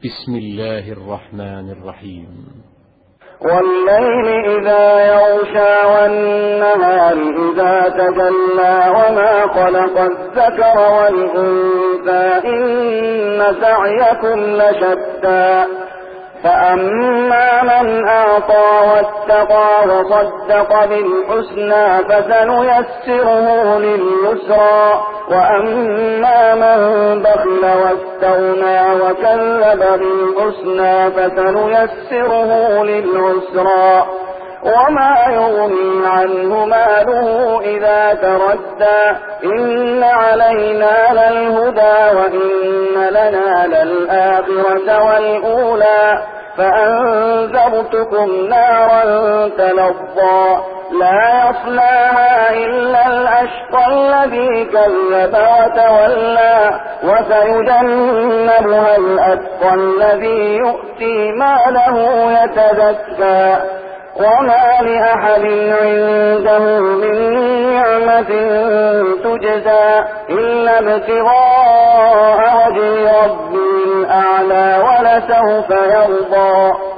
بسم الله الرحمن الرحيم. والليل إذا يغشى والنهار إذا تجلى وما خلق الذكر والأنثى إن سعيكم لشتى فأما من أعطى واتقى وصدق بالحسنى فسنيسره لليسرى وأما من بخل واستغنى وكذب بالحسنى فسنيسره للعسرى وما يغني عنه ماله إذا تردى إن علينا للهدى وإن لنا للآخرة والأولى فأنذرتكم نارا تلظى لا يصلاها إلا الأشقى الذي كذب وتولى وسيجنبها الأتقى الذي يؤتي ماله يتزكى وما لأحد عنده من نعمة تجزى إلا ابتغاء وجه ربه الأعلى ولسوف يرضى.